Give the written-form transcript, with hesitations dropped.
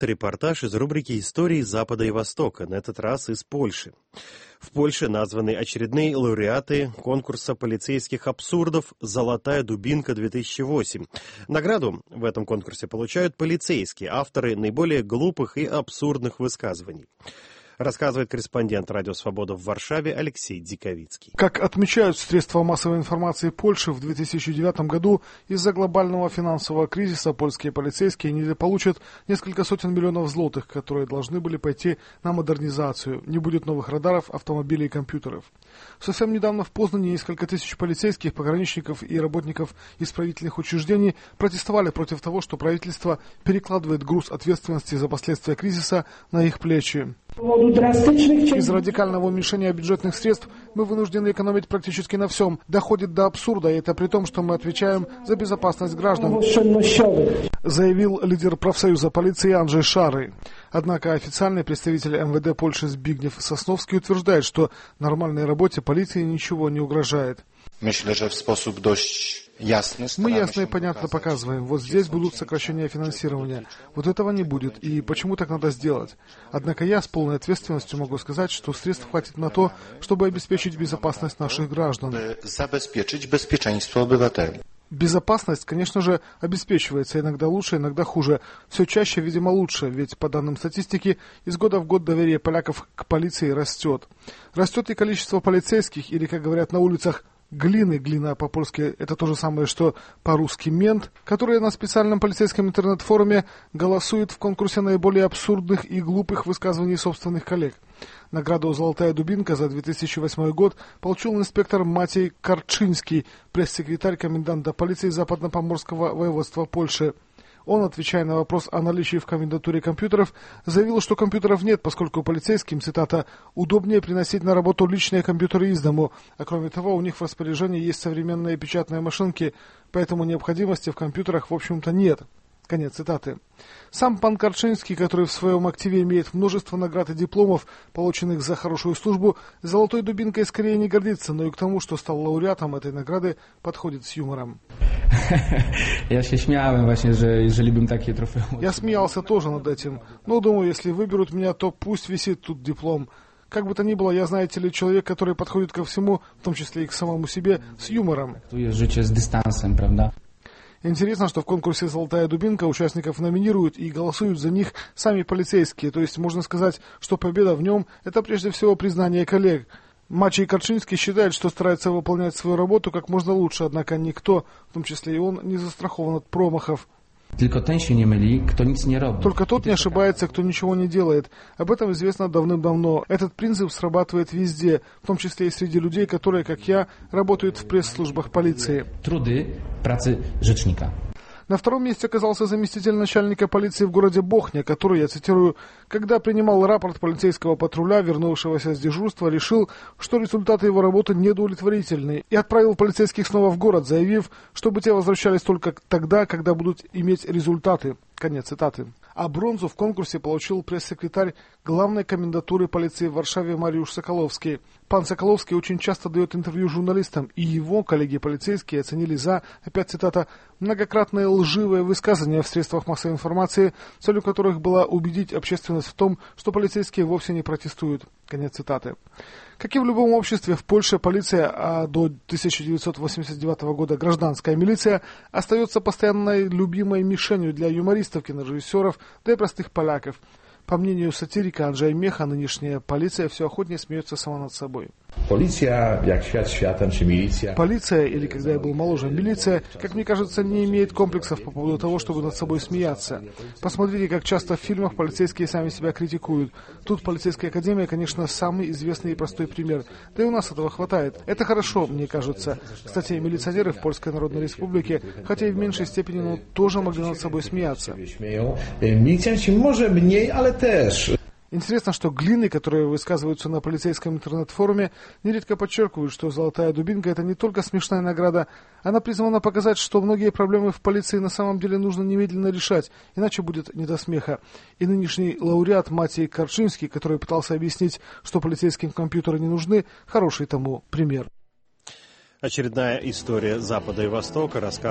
Репортаж из рубрики «Истории Запада и Востока», на этот раз из Польши. В Польше названы очередные лауреаты конкурса полицейских абсурдов «Золотая дубинка-2008». Награду в этом конкурсе получают полицейские, авторы наиболее глупых и абсурдных высказываний. Рассказывает корреспондент «Радио Свобода» в Варшаве Алексей Диковицкий. Как отмечают средства массовой информации Польши, в 2009 году из-за глобального финансового кризиса польские полицейские недополучат несколько сотен миллионов злотых, которые должны были пойти на модернизацию. Не будет новых радаров, автомобилей и компьютеров. Совсем недавно в Познане несколько тысяч полицейских, пограничников и работников исправительных учреждений протестовали против того, что правительство перекладывает груз ответственности за последствия кризиса на их плечи. Из-за радикального уменьшения бюджетных средств мы вынуждены экономить практически на всем. Доходит до абсурда, и это при том, что мы отвечаем за безопасность граждан, заявил лидер профсоюза полиции Анджей Шары. Однако официальный представитель МВД Польши Збигнев Сосновский утверждает, что нормальной работе полиции ничего не угрожает. Мы ясно и понятно показываем, вот здесь будут сокращения финансирования, вот этого не будет, и почему так надо сделать. Однако я с полной ответственностью могу сказать, что средств хватит на то, чтобы обеспечить безопасность наших граждан. Безопасность, конечно же, обеспечивается иногда лучше, иногда хуже. Все чаще, видимо, лучше, ведь по данным статистики, из года в год доверие поляков к полиции растет. Растет и количество полицейских, или, как говорят на улицах, глина по-польски это то же самое, что по-русски мент, которые на специальном полицейском интернет-форуме голосуют в конкурсе наиболее абсурдных и глупых высказываний собственных коллег. Награду «Золотая дубинка» за 2008 год получил инспектор Матей Карчинский, пресс-секретарь коменданта полиции Западно-Поморского воеводства Польши. Он, отвечая на вопрос о наличии в комендатуре компьютеров, заявил, что компьютеров нет, поскольку полицейским, цитата, «удобнее приносить на работу личные компьютеры из дому, а кроме того у них в распоряжении есть современные печатные машинки, поэтому необходимости в компьютерах в общем-то нет». Конец цитаты. Сам пан Карчинский, который в своем активе имеет множество наград и дипломов, полученных за хорошую службу, «Золотой дубинкой» скорее не гордится, но и к тому, что стал лауреатом этой награды, подходит с юмором. Я смеялся тоже над этим, но думаю, если выберут меня, то пусть висит тут диплом. Как бы то ни было, я, знаете ли, человек, который подходит ко всему, в том числе и к самому себе, с юмором. Интересно, что в конкурсе «Золотая дубинка» участников номинируют и голосуют за них сами полицейские, то есть можно сказать, что победа в нем – это прежде всего признание коллег. Матей Карчинский считает, что старается выполнять свою работу как можно лучше, однако никто, в том числе и он, не застрахован от промахов. Только тот не ошибается, кто ничего не делает. Об этом известно давным-давно. Этот принцип срабатывает везде, в том числе и среди людей, которые, как я, работают в пресс-службах полиции. Труды працы rzecznika. На втором месте оказался заместитель начальника полиции в городе Бохня, который, я цитирую, когда принимал рапорт полицейского патруля, вернувшегося с дежурства, решил, что результаты его работы неудовлетворительны, и отправил полицейских снова в город, заявив, чтобы те возвращались только тогда, когда будут иметь результаты. Конец цитаты. А бронзу в конкурсе получил пресс-секретарь главной комендатуры полиции в Варшаве Мариуш Соколовский. Пан Соколовский очень часто дает интервью журналистам, и его коллеги-полицейские оценили за, опять цитата, многократные лживые высказывания в средствах массовой информации, целью которых была убедить общественность в том, что полицейские вовсе не протестуют. Конец цитаты. Как и в любом обществе, в Польше полиция, а до 1989 года гражданская милиция, остается постоянной любимой мишенью для юмористов, кинорежиссеров, да и простых поляков. По мнению сатирика Анджея Меха, нынешняя полиция все охотнее смеется сама над собой. Полиция, jak świat światem, czy milicja. Полиция, или, когда я был моложе, милиция, как мне кажется, не имеет комплексов по поводу того, чтобы над собой смеяться. Посмотрите, как часто в фильмах полицейские сами себя критикуют. Тут полицейская академия, конечно, самый известный и простой пример. Да и у нас этого хватает. Это хорошо, мне кажется. Кстати, милиционеры в Польской Народной Республике, хотя и в меньшей степени, но тоже могли над собой смеяться. Milicjanci może mniej, ale też. Интересно, что глины, которые высказываются на полицейском интернет-форуме, нередко подчеркивают, что «Золотая дубинка» — это не только смешная награда, она призвана показать, что многие проблемы в полиции на самом деле нужно немедленно решать, иначе будет не до смеха. И нынешний лауреат Матей Карчинский, который пытался объяснить, что полицейским компьютеры не нужны, хороший тому пример. Очередная история Запада и Востока рассказывает